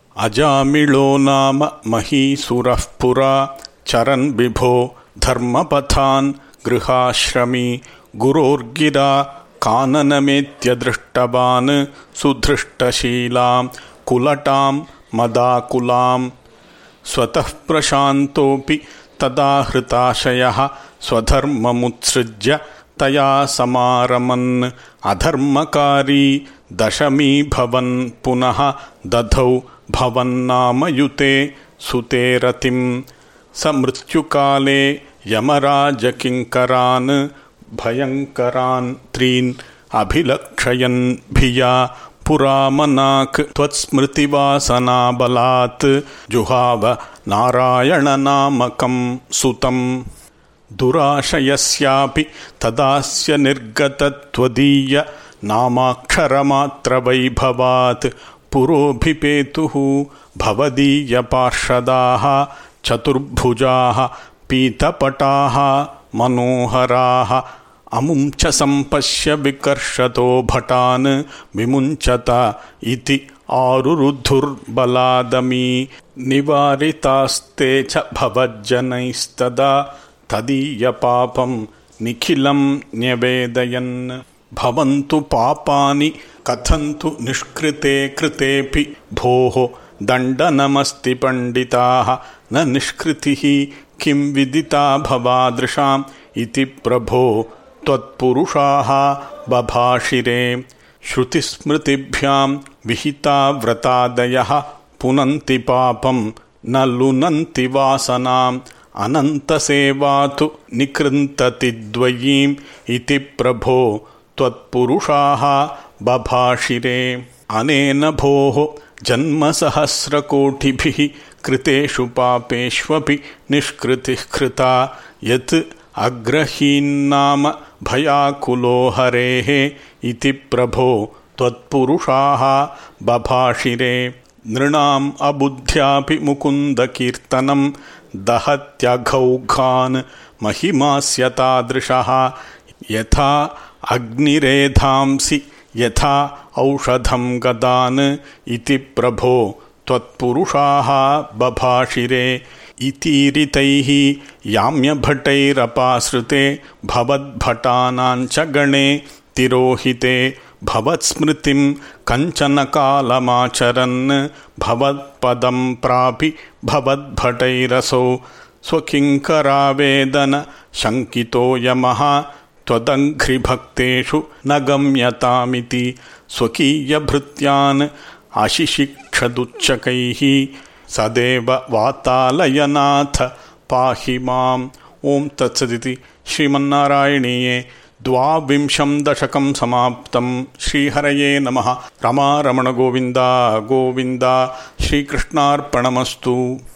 अजामिळो नाम महीसुरः पुरा चरन् विभो धर्मपथान् गृहाश्रमी गुरोर्गिरा काननमेत्य दृष्टवान् सुधृष्टशीलां कुलटां मदाकुलां स्वतः प्रशान्तोऽपि तदा हृताशयः स्वधर्ममुत्सृज्य तया समारमन् अधर्मकारी दशमी भवन् पुनः दधौ भवन्नामयुते सुते रतिं स मृत्युकाले यमराजकिङ्करान् भयङ्करान् त्रीन् अभिलक्षयन् भिया पुरामनाक् त्वत्स्मृतिवासनाबलात् जुहाव नारायणनामकं सुतम् दुराशयस्यापि तदास्य निर्गतत्वदीय नामाक्षरमात्रवैभवात् पुरोभिपेतुः भवदीयपार्षदाः चतुर्भुजाः पीतपटाः मनोहराः अमुञ्च सम्पश्य विकर्षतो भटान् विमुञ्चत इति आरुरुद्धुर्बलादमी निवारितास्ते च भवज्जनैस्तदा तदीयपापं निखिलं न्यवेदयन् भवन्तु पापानि कथन्तु निष्कृते कृतेऽपि भोः दण्डनमस्ति पंडिताः न निष्कृतिः किं विदिता भवादृशाम् इति प्रभो त्वत्पुरुषाः बभाषिरे श्रुतिस्मृतिभ्यां विहिता व्रतादयः पुनन्ति पापं न लुनन्ति वासनाम् अनन्तसेवा तु निकृन्तति द्वयीम् इति प्रभो त्वत्पुरुषाः बभाषिरे अनेन भोः जन्मसहस्रकोटिभिः कृतेषु पापेष्वपि निष्कृतिः कृता यत् अग्रहीन्नाम भयाकुलो हरेः इति प्रभो त्वत्पुरुषाः बभाषिरे नृणाम् अबुद्ध्यापि मुकुन्दकीर्तनं दहत्यघौघान् महिमास्य तादृशः यथा अग्निरेधांसि यथा औषधं गदान् इति प्रभो त्वत्पुरुषाः बभाषिरे इतीरितैः याम्यभटैरपाश्रिते भवद्भटानां च गणे तिरोहिते भवत्स्मृतिं कञ्चन कालमाचरन् भवत्पदं प्रापि भवद्भटैरसौ स्वकिङ्करावेदन शङ्कितो यमः त्वदङ्घ्रिभक्तेषु न गम्यतामिति स्वकीयभृत्यान् अशिशिक्षदुच्चकैः सदेव वातालयनाथ पाहि माम्। ओं तत्सदिति श्रीमन्नारायणीये 22 दशकं समाप्तं। श्रीहरये नमः। रमारमण गोविन्द गोविन्द। श्रीकृष्णार्पणमस्तु।